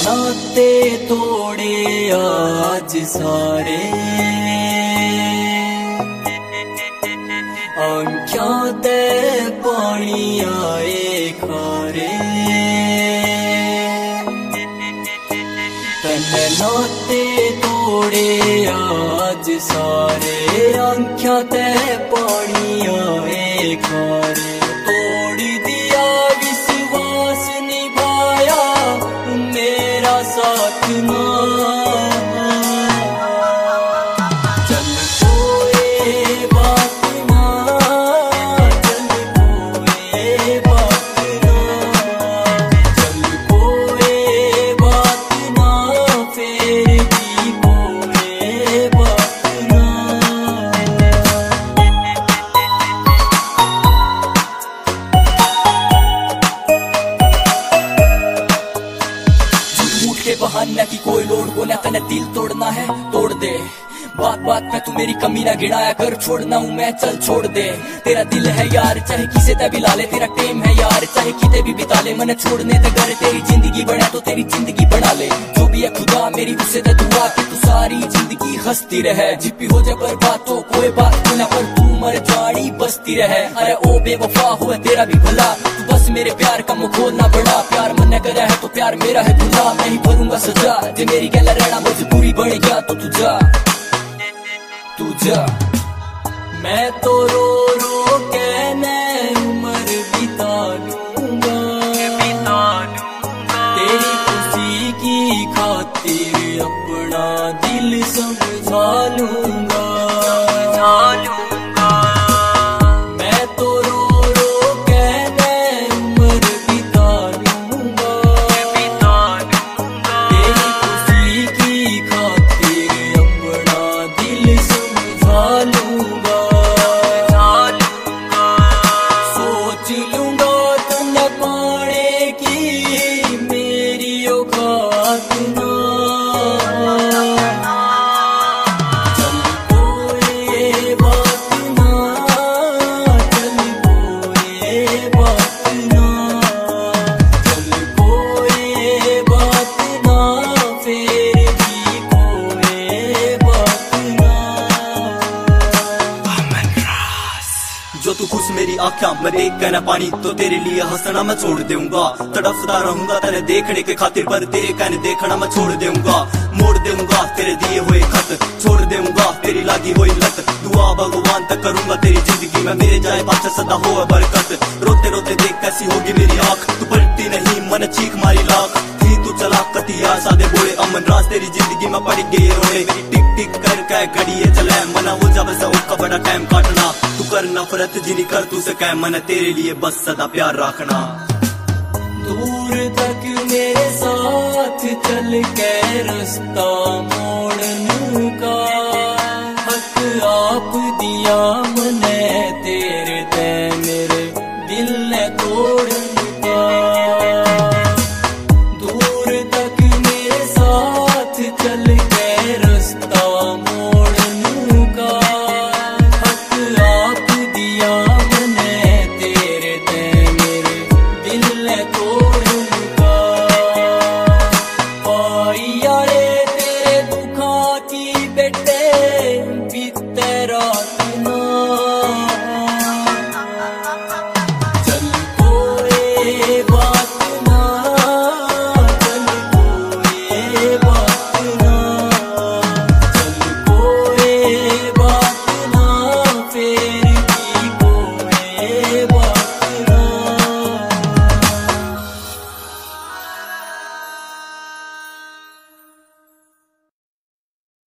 नाते तोड़े आज सारे, आंखों ते पानी आए खारे। तन्ने नाते तोड़े आज सारे, आंखों ते पानी आए खारे। तोड़ दिया विश्वास निभाया मेरा साथ ना, चल कोई बात ना, चल कोई बात ना, चल कोई बात ना, फिर भी कोई बात ना। बहाना की कोई लोड को ना, तने दिल तोड़ना है तोड़ दे। बात बात में तू मेरी कमी ना गिनाया कर, छोड़ना हूँ मैं चल छोड़ दे। तेरा दिल है यार चाहे किसे ते भी ला ले, तेरा टेम है यार चाहे किते भी बिता ले। मन छोड़ने ते घर तेरी जिंदगी बने तो तेरी जिंदगी बना ले। जो भी है खुदा मेरी उससे ते दुआ कि तू सारी जिंदगी हंसती रहे। जिप्पी हो जाए बर्बाद तो कोई बात ना, पर तू मर जानी बसती रहे। अरे ओ बेवफा हुआ तेरा भी भला, तू बस मेरे प्यार का मुंह खोलना बड़ा। प्यार मन करा है तो प्यार मेरा है गुनाह, मैं ही भरूंगा सजा। जे मेरी गला रहना मजबूरी बन गया तो तू जा, तू जा। मैं तो रो रो कहने उम्र बिता लूंगा, तेरी खुशी की खातिर अपना दिल समझा लूंगा। मैं तो रो रो कहने उम्र बिता लूंगा, तेरी खुशी की खातिर अपना दिल समझा लूंगा। सोच लूंगा तो न पाने की मेरी औकात ना, चल कोई बात ना, चल कोई बात ना, चल कोई बात ना, फिर भी कोई बात ना। जो तू खुश मेरी आँखों में देख के न पानी, तो तेरे लिए हंसना मैं छोड़ दूंगा। तड़पता रहूंगा तेरे देखने के खातिर, पर तेरे कहने देखना मैं छोड़ दूंगा। मोड़ दूंगा तेरे दिए हुए खत, छोड़ दूंगा तेरी लागी हुई लत। दुआ भगवान तक करूंगा तेरी जिंदगी में मेरे जाए पाछा सदा हो बरकत। रोते रोते देख कैसी होगी मेरी आँख, तू पलटी नहीं मन चीख मारी लाख। थी तू चला कतिया सादे बोले अमन राज, तेरी जिंदगी में पड़ गई रोने। मेरी टिक टिक कर के घड़िए चले, मना हो जावे से उसका बड़ा टाइम काटना। तू कर नफरत जिनी कर तू से कह, मन तेरे लिए बस सदा प्यार रखना। दूर तक मेरे साथ चल के रास्ता मोड़ने का हक आप दिया, मने तेरे ते मेरे दिल ने तोड़